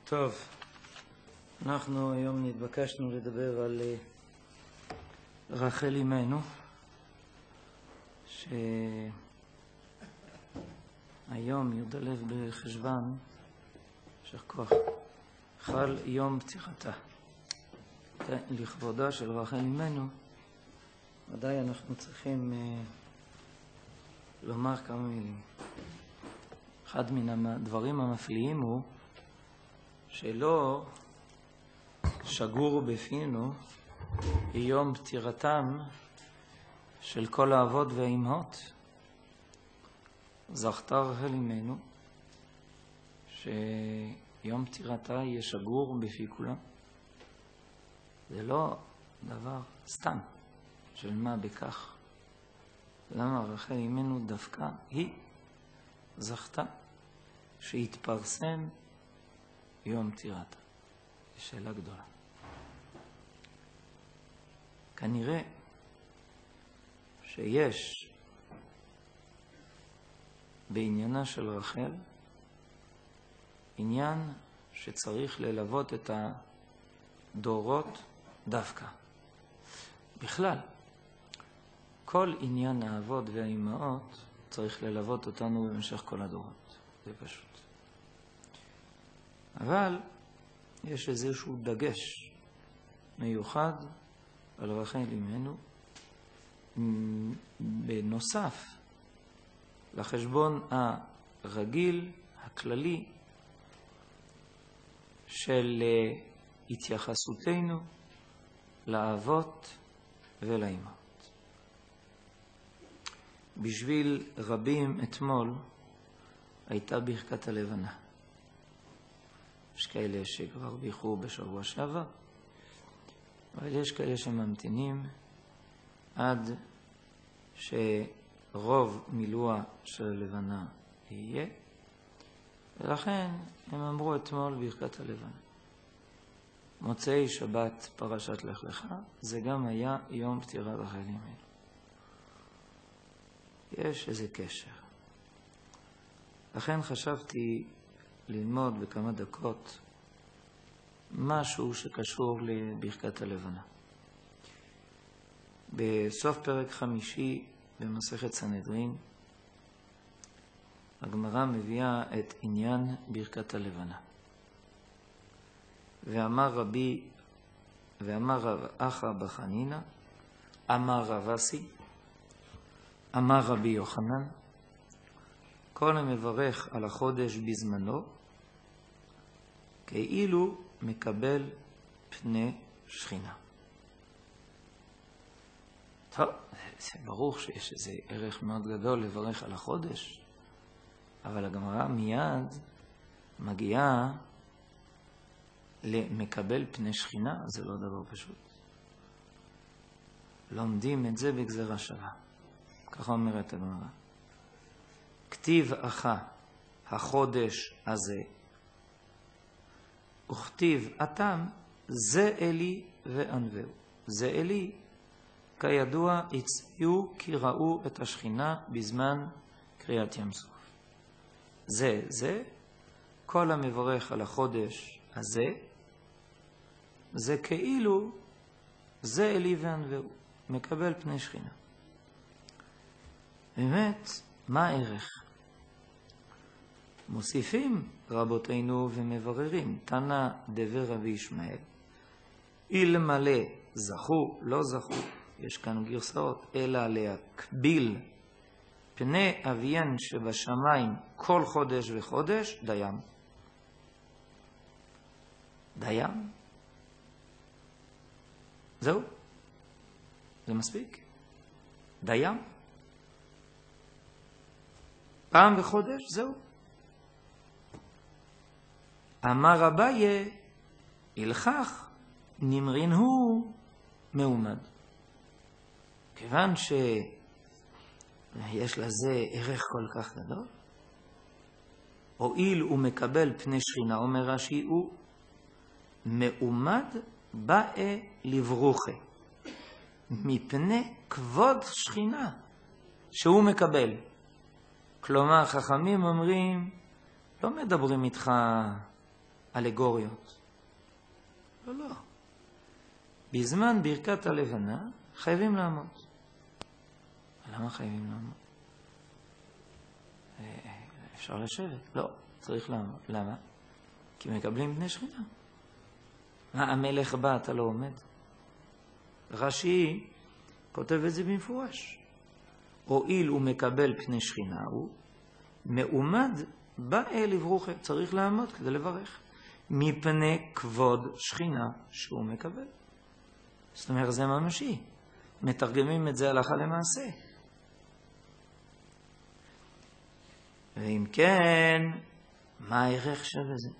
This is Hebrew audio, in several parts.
טוב, אנחנו היום נתבקשנו לדבר על רחל אמנו, שהיום י"א בחשוון, יישר כוח, חל יום פטירתה. לכבודה של רחל אמנו, ודאי אנחנו צריכים לומר כמה מילים. אחד מן הדברים המפליאים הוא שלא שגור בפינו יום פטירתם של כל האבות והאימהות. זכתה רחל אמנו שיום פטירתה יהיה שגור בפי כולם. זה לא דבר סתם של מה בכך. למה רחל אמנו דווקא היא זכתה שהתפרסם יום פטירתה? זו שאלה גדולה. כנראה שיש בעניינה של רחל עניין שצריך ללוות את הדורות דווקא. בכלל, כל עניין האבות והאימהות צריך ללוות אותנו במשך כל הדורות. זה פשוט. אבל יש איזשהו דגש מיוחד על רחל אמנו, בנוסף לחשבון הרגיל, הכללי, של התייחסותנו לאבות ולאימהות. בשביל רבים אתמול הייתה ברכת הלבנה. יש כאלה שכבר בירכו בשבוע שעבר, אבל יש כאלה שממתינים עד שרוב מילואה של הלבנה יהיה, ולכן הם אמרו אתמול ברכת הלבנה. מוצאי שבת פרשת לך לך, זה גם היה יום פטירת רחל אמנו. יש איזה קשר. לכן חשבתי ללמוד בכמה דקות משהו שקשור לברכת הלבנה. בסוף פרק 5 במסכת סנהדרין, הגמרא מביאה את עניין ברכת הלבנה. ואמר רב אחא בר חנינא, אמר רב אסי, אמר רבי יוחנן, כל המברך על החודש בזמנו, כאילו מקבל פני שכינה. טוב, זה ברור שיש איזה ערך מאוד גדול לברך על החודש, אבל הגמרא מיד מגיעה למקבל פני שכינה, זה לא דבר פשוט. לומדים את זה בגזרה שווה. ככה אומרת הגמרא. כתיב אחא החודש הזה, וכתיב אתם זה אלי וענבהו. זה אלי, כידוע, הצביעו כי ראו את השכינה בזמן קריאת ים סוף. זה, כל המברך על החודש הזה, זה כאילו זה אלי וענבהו, מקבל פני שכינה. באמת, מה הערך? מוסיפים רבותינו ומבררים, תנא דבר רבי ישמעאל, אלמלא זכו, לא זכו, יש כאן גרסאות, אלא להקביל פני אביין שבשמיים כל חודש וחודש, דיים. דיים? זהו? זה מספיק? דיים? פעם בחודש? זהו. אמר אביי, הלכך נמרין הוא מעומד. כיוון שיש לזה ערך כל כך גדול, הואיל הוא מקבל פני שכינה, אומר רש"י, הוא מעומד באה לברוכה, מפני כבוד שכינה שהוא מקבל. כלומר, חכמים אומרים, לא מדברים איתך אלגוריות. לא. בזמן ברכת הלבנה חייבים לעמוד. למה חייבים לעמוד? אפשר לשבת. לא, צריך לעמוד. למה? כי מקבלים בני שכינה. המלך בא, אתה לא עומד. רש"י כותב את זה במפורש. הואיל הוא מקבל פני שכינה, הוא מעומד בא אל לברוכה. צריך לעמוד כדי לברך. מפני כבוד שכינה שהוא מקבל. זאת אומרת, זה ממשי. מתרגמים את זה הלכה למעשה. ואם כן, מה הערך של זה?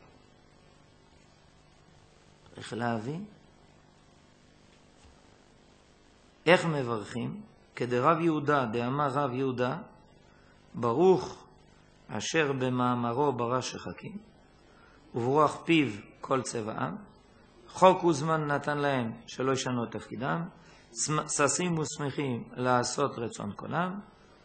צריך להבין. איך מברכים? כדרב יהודה, דאמר רב יהודה, ברוך אשר במאמרו ברא שחקים, וברוח פיו כל צבעם, חוק וזמן נתן להם שלא ישנו את תפקידם, ששים ושמחים לעשות רצון קולם.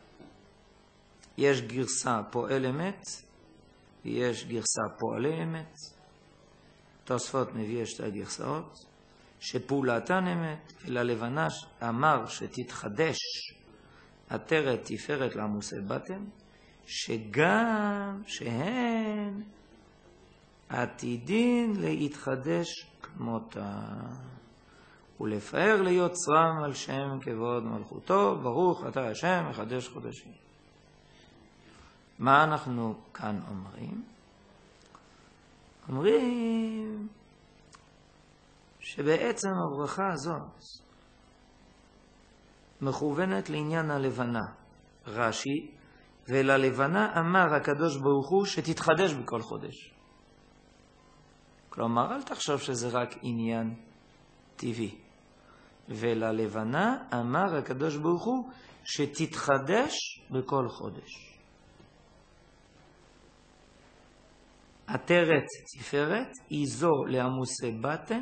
יש גרסה פועל אמת, ויש גרסה פועלי אמת. תוספות מביא שתי הגרסאות, שפעולתן אמת, אלא לבנה אמר שתתחדש עטרת תפארת לעמוסי בטן, שגם שהן עתידין להתחדש כמותה, ולפאר ליוצרם על שם כבוד מלכותו, ברוך אתה השם מחדש חודשים. מה אנחנו כאן אומרים? אומרים שבעצם הברכה הזאת מכוונת לעניין הלבנה. רש"י, וללבנה אמר הקדוש ברוך הוא שתתחדש בכל חודש. כלומר, אל תחשוב שזה רק עניין טבעי. וללבנה אמר הקדוש ברוך הוא שתתחדש בכל חודש. עטרת תפארת היא זו לעמוסי בטן.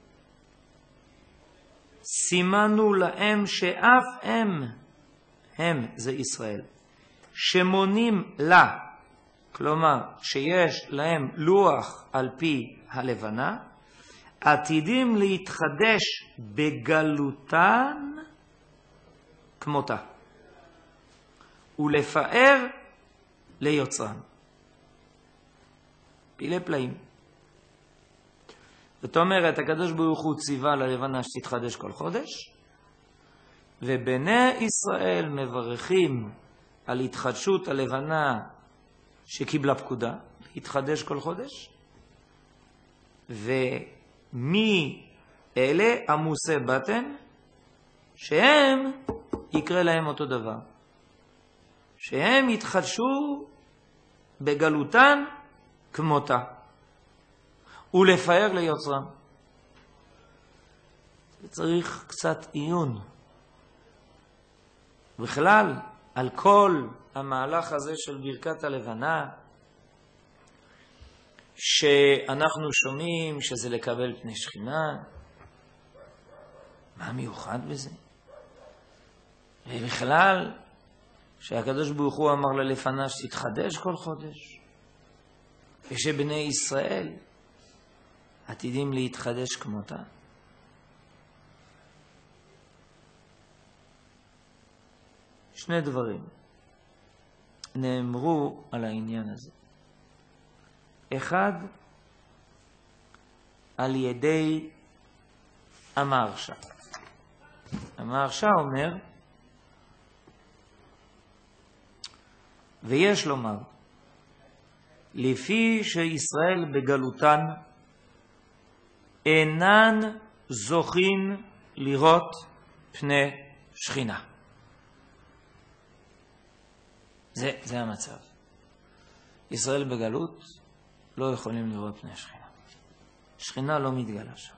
סימנו להם שאף הם זה ישראל, שמונים לה, כלומר שיש להם לוח על פי הלבנה, עתידים להתחדש בגלותן כמותה, ולפאר ליוצרן. פילי פלאים. זאת אומרת, הקדוש ברוך הוא ציווה ללבנה שתתחדש כל חודש, ובני ישראל מברכים על התחדשות הלבנה שקיבלה פקודה, להתחדש כל חודש, ומי אלה עמוסי בטן, שהם יקרה להם אותו דבר. שהם יתחדשו בגלותן כמותה. ולפאר ליוצרם. צריך קצת עיון. בכלל, על כל המהלך הזה של ברכת הלבנה, שאנחנו שומעים שזה לקבל פני שכינה, מה מיוחד בזה? ובכלל, שהקדוש ברוך הוא אמר ללפנה שתתחדש כל חודש, ושבני ישראל עתידים להתחדש כמותה. שני דברים נאמרו על העניין הזה. אחד, על ידי המהרש"א. המהרש"א אומר, ויש לומר, לפי שישראל בגלותן אינן זוכים לראות פני שכינה. זה המצב. ישראל בגלות לא יכולים לראות פני שכינה. שכינה לא מתגלה שם.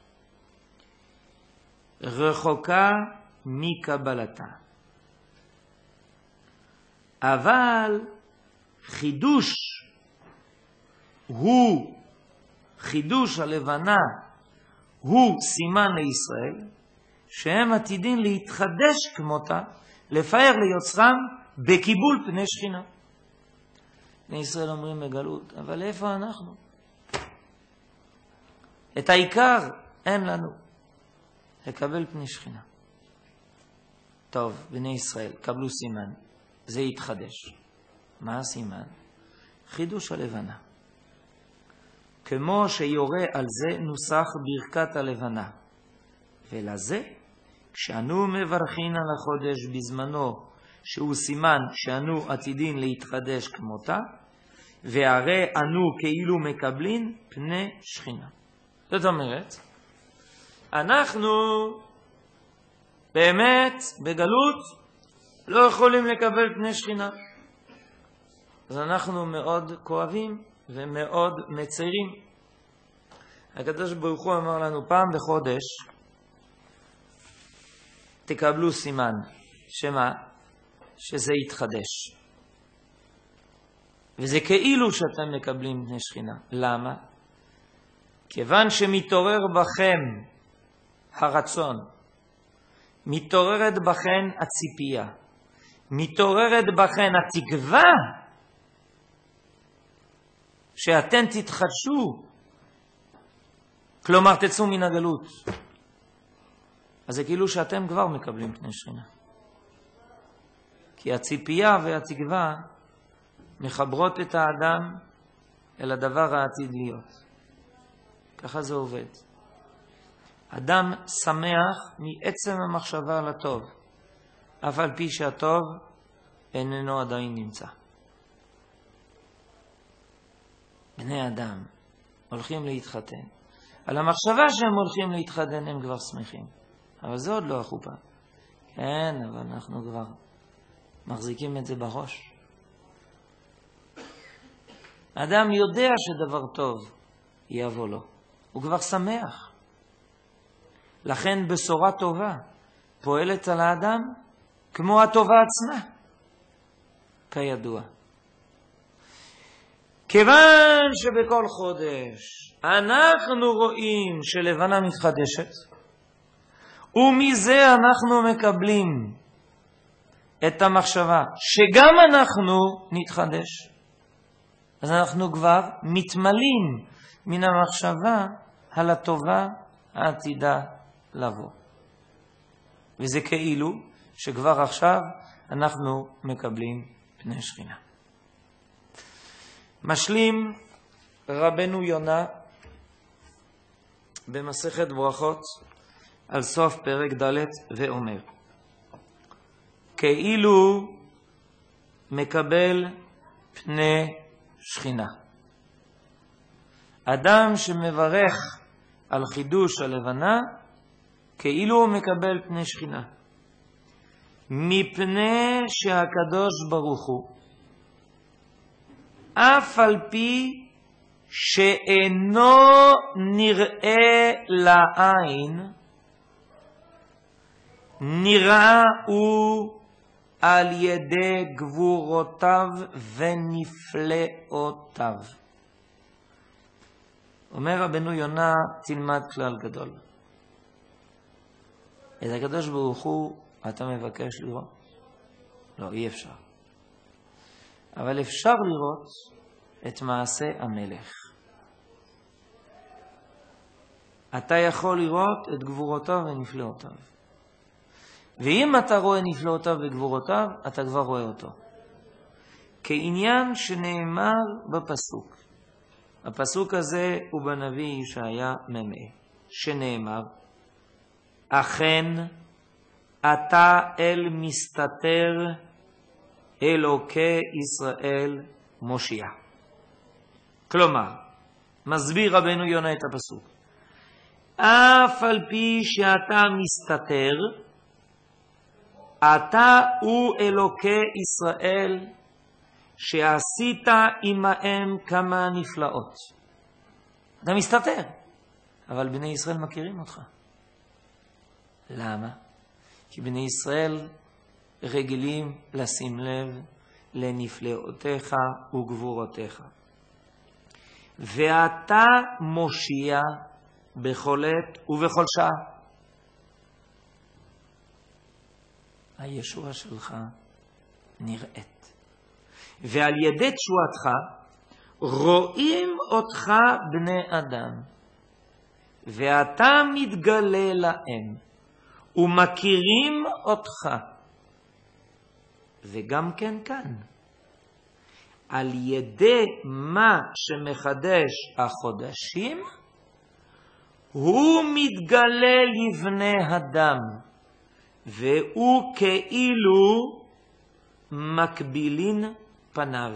רחוקה מקבלתה. אבל חידוש הלבנה הוא סימן לישראל שהם עתידים להתחדש כמותה, לפאר ליוצרם בקיבול פני שכינה. בני ישראל אומרים בגלות, אבל איפה אנחנו? את העיקר אין לנו. לקבל פני שכינה. טוב, בני ישראל, קבלו סימן. זה יתחדש. מה הסימן? חידוש הלבנה. כמו שיורה על זה נוסח ברכת הלבנה. ולזה, כשאנו מברכין על החודש בזמנו, שהוא סימן שאנו עתידין להתחדש כמותה, והרי אנו כאילו מקבלין פני שכינה. זאת אומרת, אנחנו באמת בגלות לא יכולים לקבל פני שכינה. אז אנחנו מאוד כואבים ומאוד מצרים. הקדוש ברוך הוא אמר לנו פעם בחודש, תקבלו סימן. שמה? שזה יתחדש. וזה כאילו שאתם מקבלים פני שכינה. למה? כיוון שמתעורר בכם הרצון, מתעוררת בכם הציפייה, מתעוררת בכם התקווה, שאתם תתחדשו, כלומר תצאו מן הגלות. אז זה כאילו שאתם כבר מקבלים פני שכינה. כי הציפייה והתקווה מחברות את האדם אל הדבר העתיד להיות. ככה זה עובד. אדם שמח מעצם המחשבה על הטוב, אף על פי שהטוב איננו עדיין נמצא. בני אדם הולכים להתחתן. על המחשבה שהם הולכים להתחתן הם כבר שמחים. אבל זה עוד לא החופה. כן, אבל אנחנו כבר מחזיקים את זה בראש. האדם יודע שדבר טוב יבוא לו. הוא כבר שמח. לכן בשורה טובה פועלת על האדם כמו הטובה עצמה. כידוע. כיוון שבכל חודש אנחנו רואים שלבנה מתחדשת, ומזה אנחנו מקבלים את המחשבה שגם אנחנו נתחדש, אז אנחנו כבר מתמלאים מן המחשבה על הטובה העתידה לבוא. וזה כאילו שכבר עכשיו אנחנו מקבלים פני שכינה. משלים רבנו יונה במסכת ברכות על סוף פרק ד' ואומר, כאילו מקבל פני שכינה. אדם שמברך על חידוש הלבנה, כאילו הוא מקבל פני שכינה. מפני שהקדוש ברוך הוא, אף על פי שאינו נראה לעין, נראה הוא על ידי גבורותיו ונפלאותיו. אומר רבנו יונה, תלמד כלל גדול. את הקדוש ברוך הוא אתה מבקש לראות? לא, אי אפשר. אבל אפשר לראות את מעשה המלך. אתה יכול לראות את גבורותיו ונפלאותיו. ואם אתה רואה נפלאותיו וגבורותיו, אתה כבר רואה אותו. כעניין שנאמר בפסוק. הפסוק הזה הוא בנביא ישעיה מ"ה, שנאמר, אכן אתה אל מסתתר אלוקי ישראל מושיע. כלומר, מסביר רבנו יונה את הפסוק. אף על פי שאתה מסתתר, אתה הוא אלוקי ישראל שעשית עמהם כמה נפלאות. אתה מסתתר, אבל בני ישראל מכירים אותך. למה? כי בני ישראל רגילים לשים לב לנפלאותיך וגבורותיך. ואתה מושיע בכל עת ובכל שעה. הישוע שלך נראית. ועל ידי תשועתך רואים אותך בני אדם. ואתה מתגלה להם, ומכירים אותך. וגם כן כאן, על ידי מה שמחדש החודשים, הוא מתגלה לבני אדם, והוא כאילו מקבילין פניו.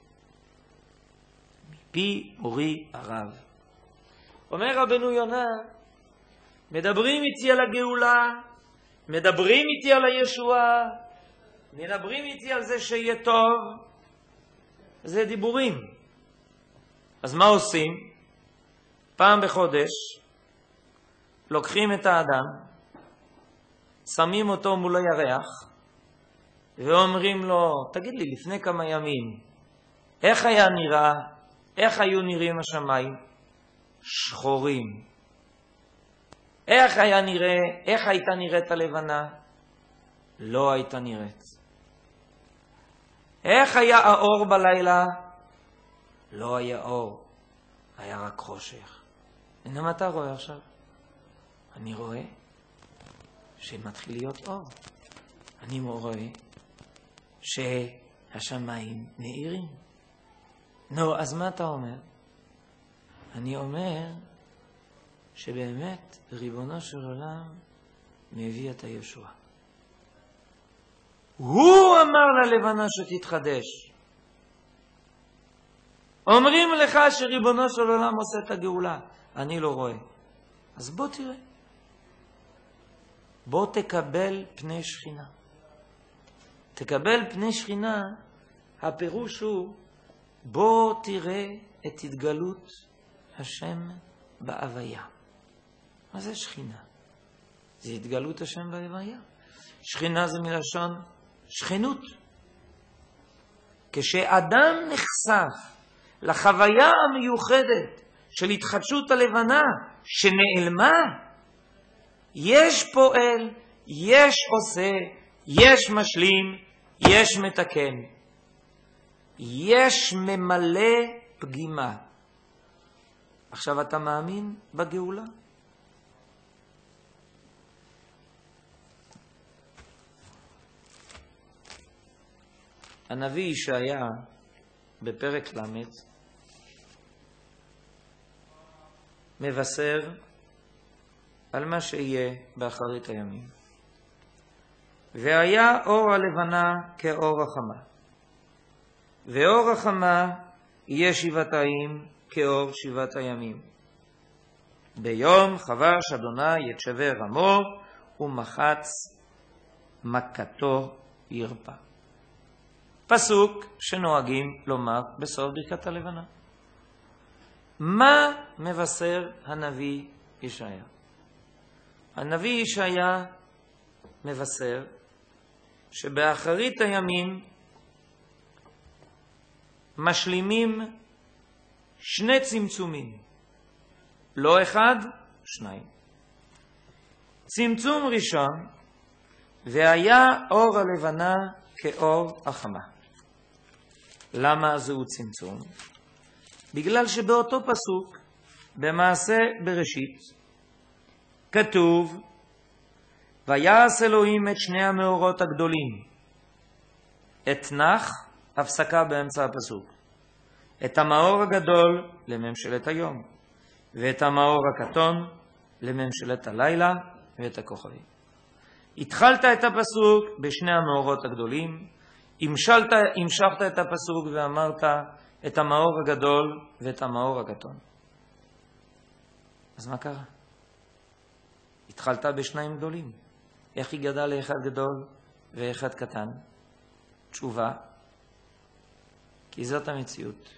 מפי אורי הרב. אומר רבנו יונה, מדברים איתי על הגאולה, מדברים איתי על הישועה, מדברים איתי על זה שיהיה טוב, זה דיבורים. אז מה עושים? פעם בחודש לוקחים את האדם, שמים אותו מול הירח, ואומרים לו, תגיד לי, לפני כמה ימים, איך היה נראה, איך היו נראים השמיים? שחורים. איך היה נראה, איך הייתה נראית הלבנה? לא הייתה נראית. איך היה האור בלילה? לא היה אור, היה רק חושך. הנה מה אתה רואה עכשיו? אני רואה שמתחיל להיות אור. אני רואה שהשמיים נעירים. נו, אז מה אתה אומר? אני אומר שבאמת ריבונו של עולם מביא את הישועה. הוא אמר ללבנה שתתחדש. אומרים לך שריבונו של עולם עושה את הגאולה. אני לא רואה. אז בוא תראה. בוא תקבל פני שכינה. תקבל פני שכינה, הפירוש הוא, בוא תראה את התגלות השם בהוויה. מה זה שכינה? זה התגלות השם בהוויה. שכינה זה מלשון שכנות. כשאדם נחשף לחוויה המיוחדת של התחדשות הלבנה שנעלמה, יש פועל, יש עושה, יש משלים, יש מתקן. יש ממלא פגימה. עכשיו אתה מאמין בגאולה? הנביא ישעיה בפרק ל' מבשר על מה שיהיה באחרית הימים. והיה אור הלבנה כאור החמה, ואור החמה יהיה שבעתיים כאור שבעת הימים. ביום חבש אדוני את שבר עמו, ומחץ מכתו ירפא. פסוק שנוהגים לומר בסוף ברכת הלבנה. מה מבשר הנביא ישעיה? הנביא ישעיה מבשר שבאחרית הימים משלימים שני צמצומים. לא אחד, שניים. צמצום ראשון, והיה אור הלבנה כאור החמה. למה זהו צמצום? בגלל שבאותו פסוק, במעשה בראשית, כתוב, ויעש אלוהים את שני המאורות הגדולים. אתנח, הפסקה באמצע הפסוק. את המאור הגדול לממשלת היום, ואת המאור הקטון לממשלת הלילה ואת הכוכבים. התחלת את הפסוק בשני המאורות הגדולים, המשכת את הפסוק ואמרת את המאור הגדול ואת המאור הקטון. אז מה קרה? התחלת בשניים גדולים. איך היא גדלה לאחד גדול ואחד קטן? תשובה, כי זאת המציאות.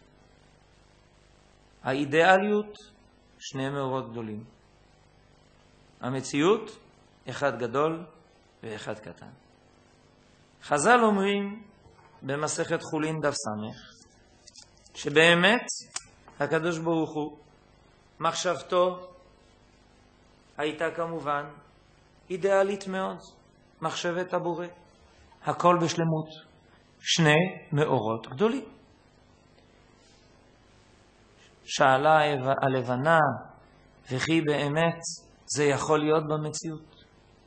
האידיאליות, שני מאורות גדולים. המציאות, אחד גדול ואחד קטן. חז"ל אומרים במסכת חולין דף סמך, שבאמת הקדוש ברוך הוא, מחשבתו הייתה כמובן אידיאלית מאוד, מחשבת הבורא, הכל בשלמות, שני מאורות גדולים. שאלה הלבנה וכי באמת זה יכול להיות במציאות?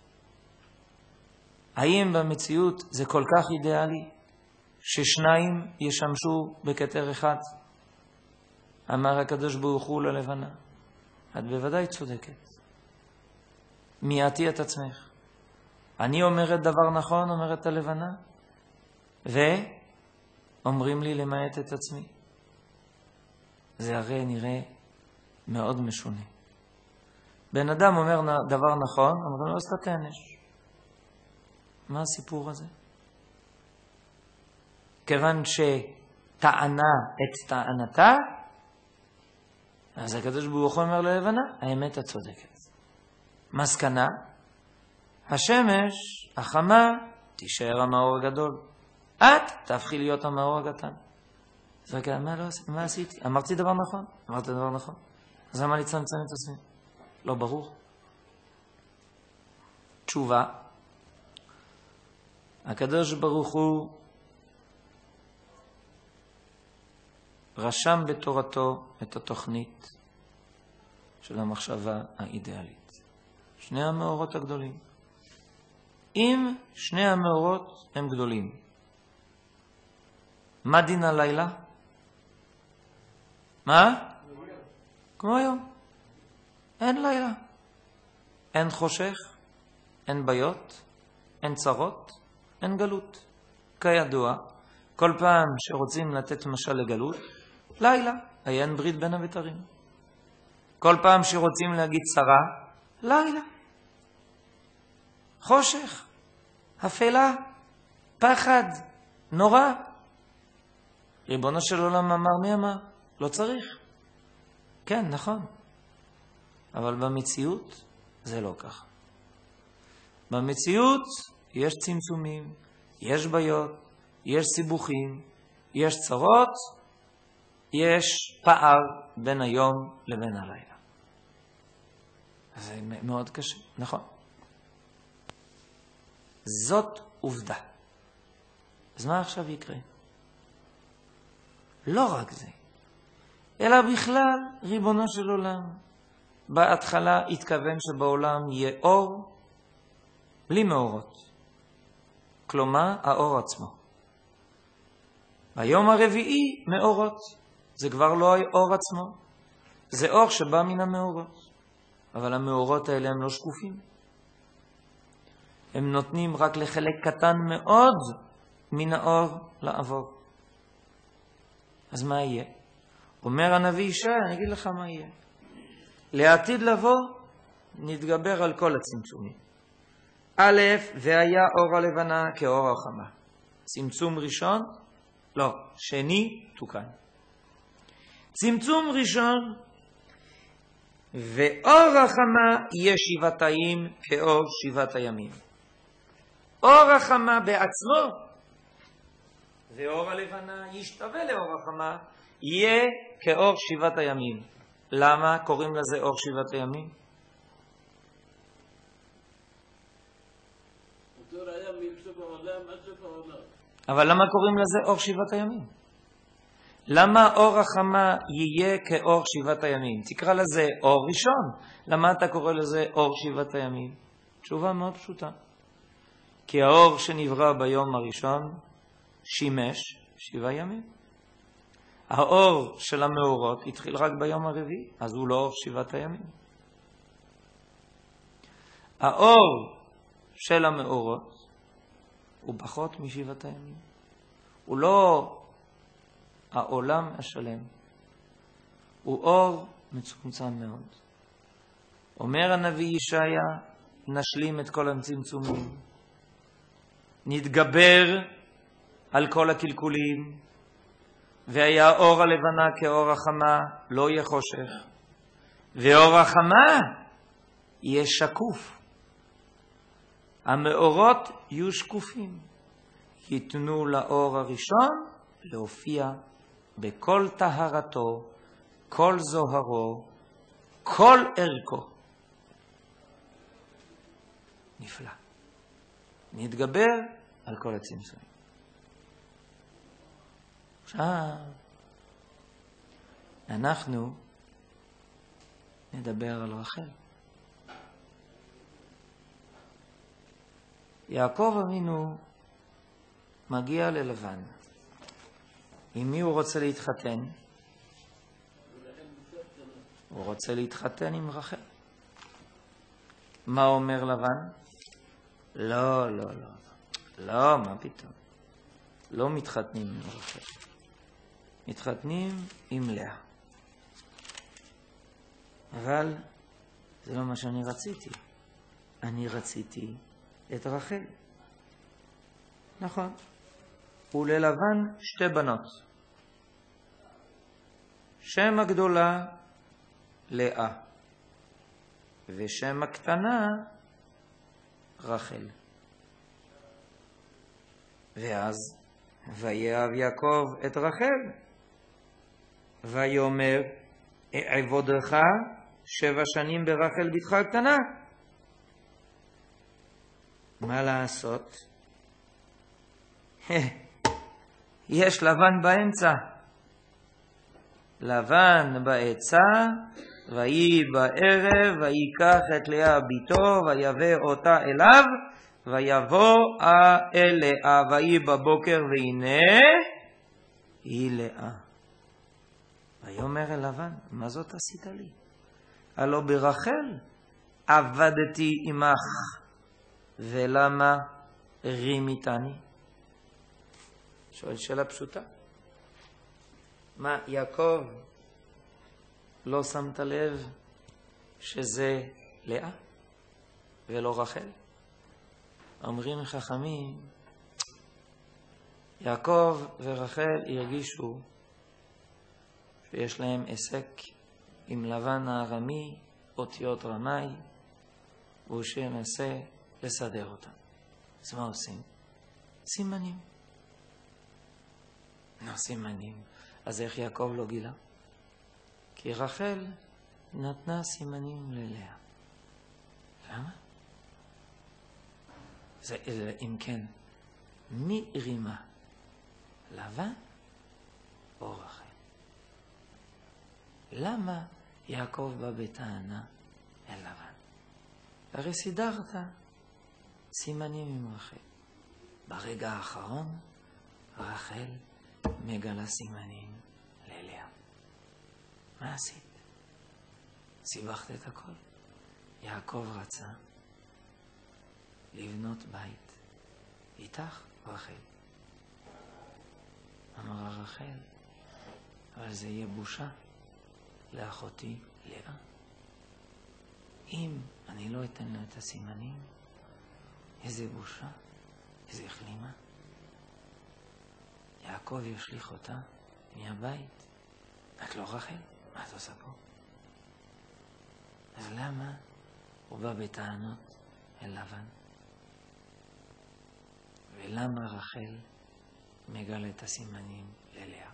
האם במציאות זה כל כך אידיאלי ששניים ישמשו בכתר אחד? אמר הקדוש ברוך הוא ללבנה, את בוודאי צודקת. מיעטי את עצמך. אני אומרת דבר נכון, אומרת הלבנה, ואומרים לי למעט את עצמי. זה הרי נראה מאוד משונה. בן אדם אומר דבר נכון, אומרים לו, אז אתה תענש. מה הסיפור הזה? כיוון שטענה את טענתה, אז הקדוש ברוך הוא אומר ללבנה, האמת הצודקת. מסקנה, השמש, החמה, תישאר המאור הגדול. את תהפכי להיות המאור הקטן. אז רגע, מה עשיתי? אמרתי דבר נכון? אמרתי דבר נכון. אז למה לצמצם את עצמי? לא ברור. תשובה, הקדוש ברוך הוא רשם בתורתו את התוכנית של המחשבה האידיאלית. שני המאורות הגדולים. אם שני המאורות הם גדולים, מה דין הלילה? מה? כמו היום. אין לילה. אין חושך, אין בעיות, אין צרות, אין גלות. כידוע, כל פעם שרוצים לתת משל לגלות, לילה, אין ברית בין הבתרים. כל פעם שרוצים להגיד צרה, לילה. חושך, אפלה, פחד, נורא. ריבונו של עולם אמר, מי אמר? לא צריך. כן, נכון. אבל במציאות זה לא ככה. במציאות יש צמצומים, יש בעיות, יש סיבוכים, יש צרות, יש פער בין היום לבין הלילה. זה מאוד קשה, נכון. זאת עובדה. אז מה עכשיו יקרה? לא רק זה, אלא בכלל ריבונו של עולם. בהתחלה התכוון שבעולם יהיה אור בלי מאורות. כלומר, האור עצמו. ביום הרביעי מאורות. זה כבר לא האור עצמו. זה אור שבא מן המאורות. אבל המאורות האלה הם לא שקופים. הם נותנים רק לחלק קטן מאוד מן האור לעבור. אז מה יהיה? אומר הנביא ישעיה, אני אגיד לך מה יהיה. לעתיד לבוא, נתגבר על כל הצמצומים. א', והיה אור הלבנה כאור החמה. צמצום ראשון? לא. שני, תוקן. צמצום ראשון, ואור החמה יהיה שבעתיים כאור שבעת הימים. אור החמה בעצמו, ואור הלבנה ישתווה לאור החמה, יהיה כאור שבעת הימים. למה קוראים לזה אור שבעת הימים? אבל למה קוראים לזה אור שבעת הימים? למה אור החמה יהיה כאור שבעת הימים? תקרא לזה אור ראשון. למה אתה קורא לזה אור שבעת הימים? תשובה מאוד פשוטה. כי האור שנברא ביום הראשון שימש 7 ימים. האור של המאורות התחיל רק ביום הרביעי, אז הוא לא אור שבעת הימים. האור של המאורות הוא פחות משבעת הימים. הוא לא העולם השלם. הוא אור מצומצם מאוד. אומר הנביא ישעיה, נשלים את כל הצמצומים. נתגבר על כל הקלקולים. והיה אור הלבנה כאור החמה, לא יהיה חושך. ואור החמה יהיה שקוף. המאורות יהיו שקופים. ייתנו לאור הראשון להופיע בכל טהרתו, כל זוהרו, כל ערכו. נפלא. נתגבר על כל הצמצומים. עכשיו, אנחנו נדבר על רחל. יעקב אבינו מגיע ללבן. עם מי הוא רוצה להתחתן? הוא רוצה להתחתן עם רחל. מה אומר לבן? לא, לא, לא. לא, מה פתאום? לא מתחתנים עם רחל. מתחתנים עם לאה. אבל זה לא מה שאני רציתי. אני רציתי את רחל. נכון. וללבן 2 בנות. שם הגדולה לאה. ושם הקטנה רחל. ואז ויאהב יעקב את רחל. ויאמר אעבודך 7 שנים ברחל בתך הקטנה. מה לעשות? יש לבן באמצע. לבן בעצה, ויהי בערב, ויקח את לאה ביתו, ויבא אותה אליו, ויבוא אל לאה, ויהי בבוקר, והנה היא לאה. ויאמר אל לבן, מה זאת עשית לי? הלא ברחל עבדתי עמך, ולמה רימיתני? שואל שאלה פשוטה. מה, יעקב, לא שמת לב שזה לאה ולא רחל? אומרים חכמים, יעקב ורחל הרגישו שיש להם עסק עם לבן הארמי, אותיות רמאי, והוא שמנסה לסדר אותם. אז מה עושים? סימנים. סימנים. אז איך יעקב לא גילה? כי רחל נתנה סימנים ללאה. למה? אם כן, מי רימה? לבן או רחל? למה יעקב בא בטענה אל לבן? הרי סידרת סימנים עם רחל. ברגע האחרון רחל מגלה סימנים ללאה. מה עשית? סיבכת את הכל. יעקב רצה לבנות בית איתך רחל. אמרה רחל, אבל זה יהיה בושה לאחותי לאה. אם אני לא אתן לה את הסימנים, איזה בושה, איזה כלימה. יעקב ישליך אותה מהבית. את לא רחל, מה את עושה פה? אז למה הוא בא בטענות אל לבן? ולמה רחל מגלה את הסימנים ללאה?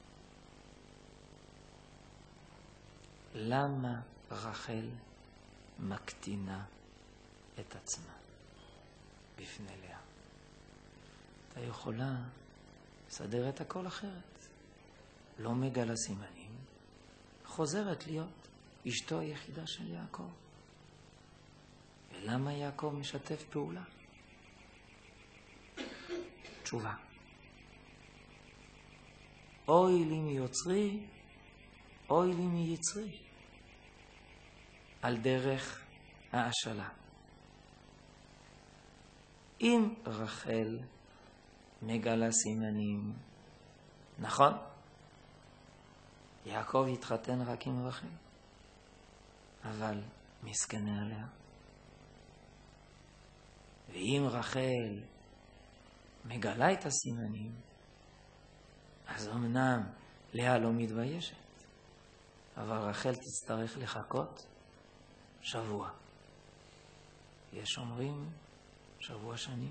למה רחל מקטינה את עצמה בפני לאה? אתה יכולה לסדר את הכל אחרת. לא מגלה סימנים, חוזרת להיות אשתו היחידה של יעקב. ולמה יעקב משתף פעולה? תשובה. אוי לי מיוצרי, אוי לי מיצרי. על דרך האשלה. אם רחל מגלה סימנים, נכון? יעקב התחתן רק עם רחל. אבל מסכנה עליה. ואם רחל מגלה את הסימנים, אז אמנם לאה לא מתביישת, אבל רחל תצטרך לחכות שבוע. יש אומרים שבוע שנים.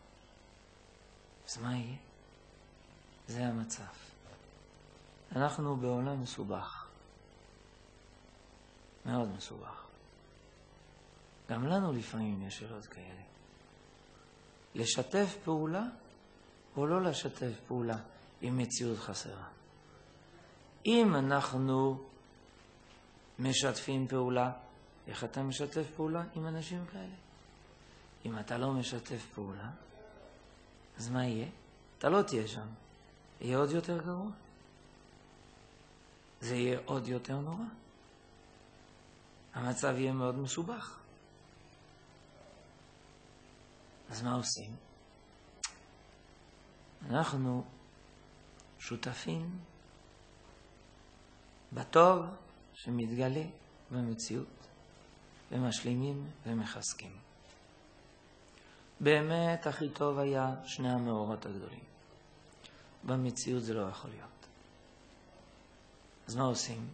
אז מה יהיה? זה המצב. אנחנו בעולם מסובך. מאוד מסובך. גם לנו לפעמים יש שאלות כאלה. לשתף פעולה או לא לשתף פעולה עם מציאות חסרה. אם אנחנו משתפים פעולה. איך אתה משתף פעולה עם אנשים כאלה? אם אתה לא משתף פעולה, אז מה יהיה? אתה לא תהיה שם. יהיה עוד יותר גרוע. זה יהיה עוד יותר נורא. המצב יהיה מאוד מסובך. אז מה עושים? אנחנו שותפים בטוב שמתגלה במציאות, ומשלימים ומחזקים. באמת הכי טוב היה שני המאורות הגדולים. במציאות זה לא יכול להיות. אז מה עושים?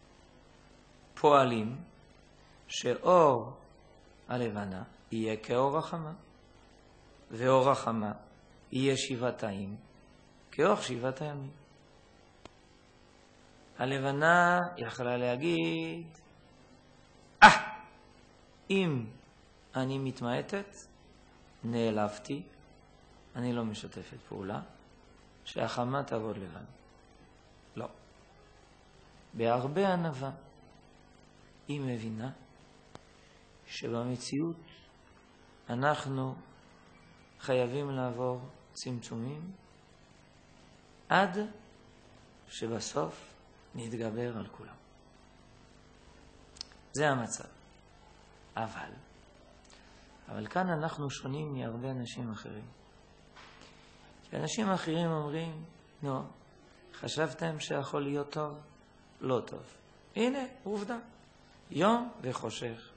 פועלים שאור הלבנה יהיה כאור החמה, ואור החמה יהיה שבעתיים כאור שבעת הימים. הלבנה יכלה להגיד, אם אני מתמעטת, נעלבתי, אני לא משתפת פעולה, שהחמה תעבוד לבד. לא. בהרבה ענווה היא מבינה שבמציאות אנחנו חייבים לעבור צמצומים עד שבסוף נתגבר על כולם. זה המצב. אבל כאן אנחנו שונים מהרבה אנשים אחרים. כי אנשים אחרים אומרים, חשבתם שיכול להיות טוב? לא טוב. הנה, עובדה. יום וחושך.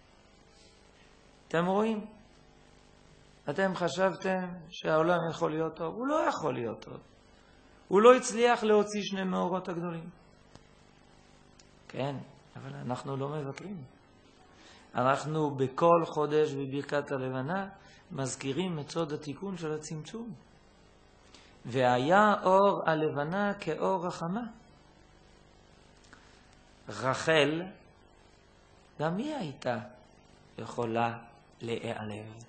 אתם רואים? אתם חשבתם שהעולם יכול להיות טוב? הוא לא יכול להיות טוב. הוא לא הצליח להוציא שני מאורות הגדולים. כן, אבל אנחנו לא מוותרים. אנחנו בכל חודש בברכת הלבנה מזכירים את סוד התיקון של הצמצום. והיה אור הלבנה כאור החמה. רחל, גם היא הייתה יכולה להיעלב.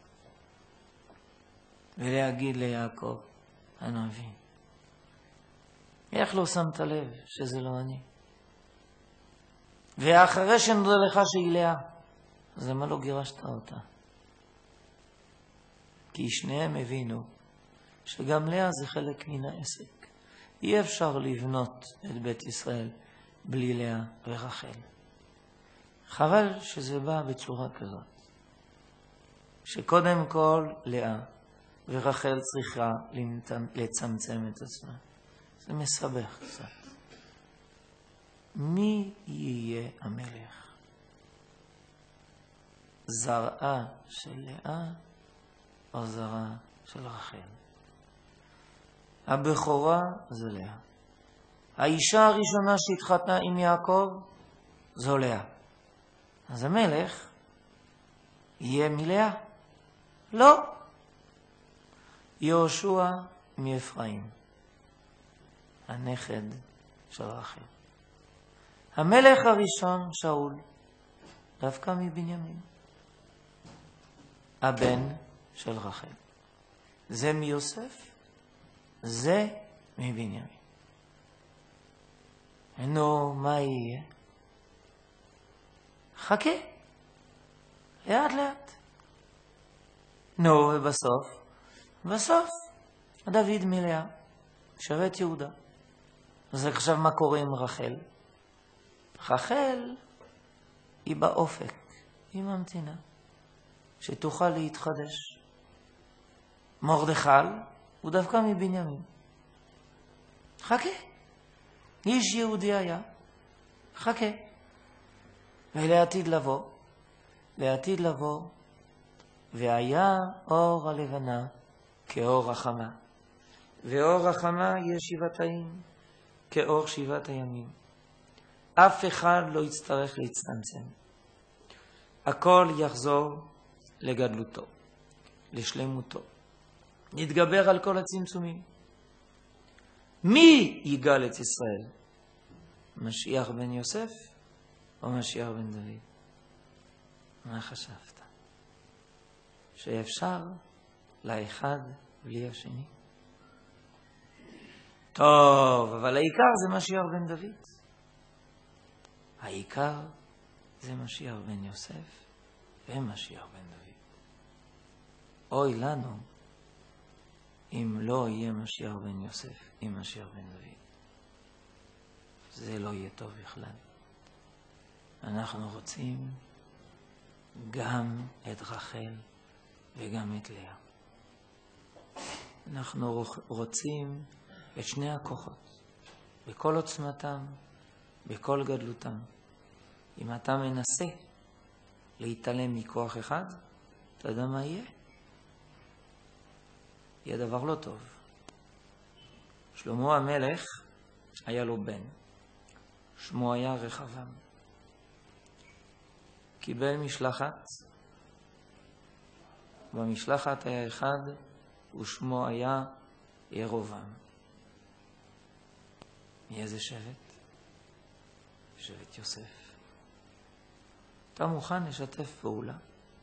ולהגיד ליעקב, הנביא, איך לא שמת לב שזה לא אני? ואחרי שנודע לך שהיא לאה, אז למה לא גירשת אותה? כי שניהם הבינו שגם לאה זה חלק מן העסק. אי אפשר לבנות את בית ישראל בלי לאה ורחל. חבל שזה בא בצורה כזאת. שקודם כל לאה ורחל צריכה לצמצם את עצמה. זה מסבך קצת. מי יהיה המלך? זרעה של לאה או זרעה של רחל? הבכורה זה לאה. האישה הראשונה שהתחתנה עם יעקב זו לאה. אז המלך יהיה מלאה? לא. יהושע מאפרים, הנכד של רחל. המלך הראשון שאול, דווקא מבנימין, הבן של רחל. זה מיוסף, זה מבנימין. נו, מה יהיה? חכה, לאט לאט. נו, ובסוף, דוד מלאה, שרת יהודה. אז עכשיו מה קורה עם רחל? רחל היא באופק, היא ממתינה, שתוכל להתחדש. מרדכי הוא דווקא מבנימין. חכה, איש יהודי היה, חכה. ולעתיד לבוא, והיה אור הלבנה כאור החמה, ואור החמה יהיה שבעתיים כאור שבעת הימים. אף אחד לא יצטרך להצטמצם. הכל יחזור לגדלותו, לשלמותו. נתגבר על כל הצמצומים. מי יגאל את ישראל? משיח בן יוסף או משיח בן דוד? מה חשבת? שאפשר לאחד בלי השני? טוב, אבל העיקר זה משיח בן דוד. העיקר זה משיח בן יוסף ומשיח בן דוד. אוי לנו אם לא יהיה משיח בן יוסף עם משיח בן דוד. זה לא יהיה טוב בכלל. אנחנו רוצים גם את רחל וגם את לאה. אנחנו רוצים את שני הכוחות, בכל עוצמתם, בכל גדלותם. אם אתה מנסה להתעלם מכוח אחד, אתה יודע מה יהיה? יהיה דבר לא טוב. שלמה המלך היה לו בן, שמו היה רחבעם. קיבל משלחת, במשלחת היה אחד ושמו היה ירבעם. מאיזה שבט? שבט יוסף. אתה מוכן לשתף פעולה?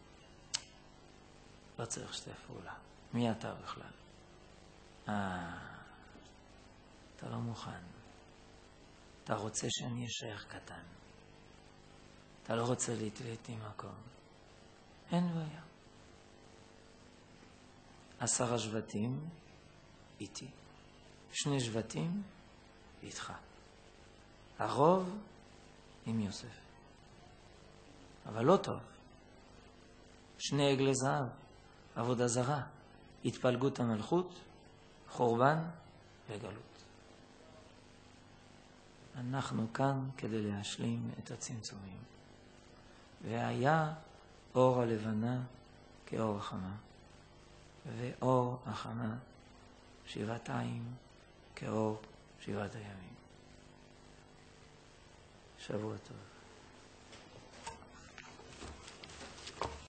לא צריך לשתף פעולה. מי אתה בכלל? אתה לא מוכן. אתה רוצה שאני אשאר קטן. אתה לא רוצה להתלית עם מקום. אין בעיה. 10 שבטים איתי. 2 שבטים איתך. הרוב עם יוסף. אבל לא טוב. 2 עגלי זהב, עבודה זרה, התפלגות המלכות, חורבן וגלות. אנחנו כאן כדי להשלים את הצמצומים. והיה אור הלבנה כאור החמה, ואור החמה שבעתיים כאור 7 הימים. שבוע טוב.